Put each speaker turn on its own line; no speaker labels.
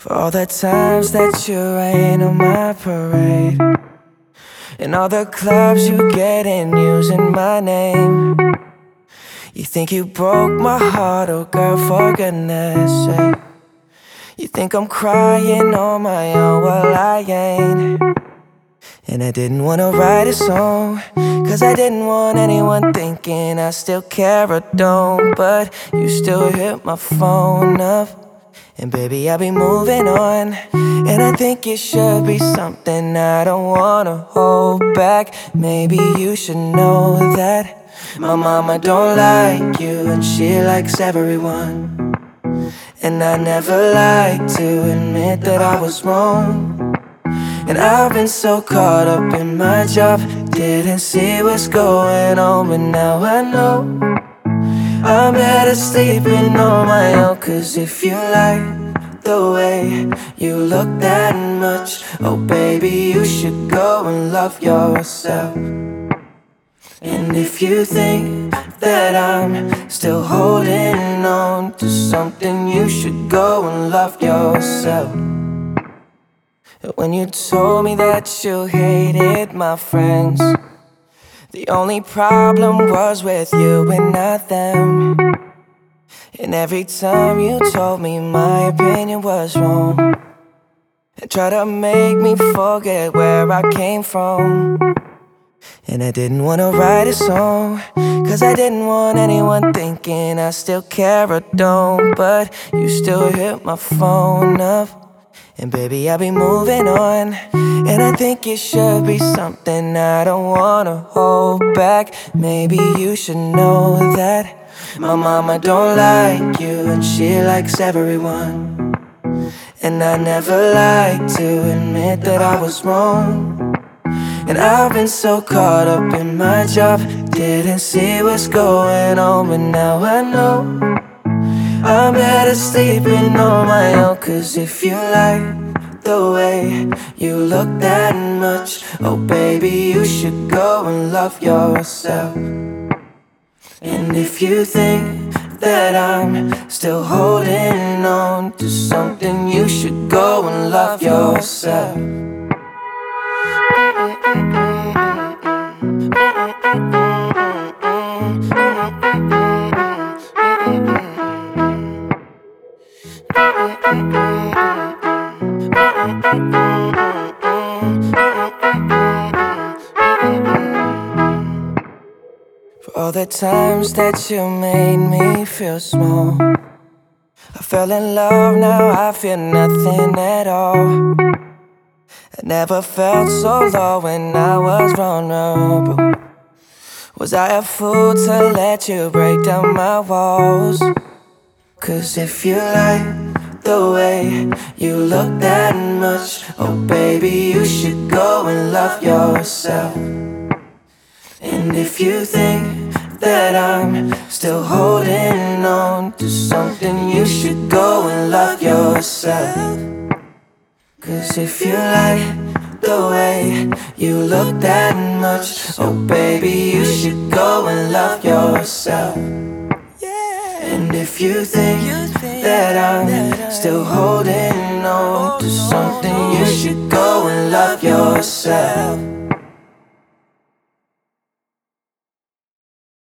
For all the times that you rain on my parade, and all the clubs you get in using my name. You think you broke my heart, oh girl, for goodness sake. You think I'm crying on my own, well I ain't. And I didn't wanna write a song, cause I didn't want anyone thinking I still care or don't. But you still hit my phone up, and baby, I'll be moving on. And I think it should be something I don't wanna hold back. Maybe you should know that my mama don't like you, and she likes everyone. And I never like to admit that I was wrong. And I've been so caught up in my job, didn't see what's going on. But now I know I'm better sleeping on my own. Cause if you like the way you look that much, oh baby, you should go and love yourself. And if you think that I'm still holding on to something, you should go and love yourself. When you told me that you hated my friends, the only problem was with you and not them. And every time you told me my opinion was wrong, and tried to make me forget where I came from. And I didn't wanna write a song, cause I didn't want anyone thinking I still care or don't. But you still hit my phone up, and baby, I'll be moving on. And I think it should be something I don't wanna hold back. Maybe you should know that my mama don't like you, and she likes everyone. And I never like to admit that I was wrong. And I've been so caught up in my job, didn't see what's going on. But now I know I'm better sleeping on my own. Cause if you like the way you look that much, oh baby, you should go and love yourself. And if you think that I'm still holding on to something, you should go and love yourself. For all the times that you made me feel small, I fell in love, now I feel nothing at all. I never felt so low when I was vulnerable. Was I a fool to let you break down my walls? Cause if you like the way you look that much, oh baby, you should go and love yourself. And if you think that I'm still holding on to something, you should go and love yourself. Cause if you like the way you look that much, oh baby, you should go and love yourself. And if you think that I'm still holding on to something, you should go and love yourself.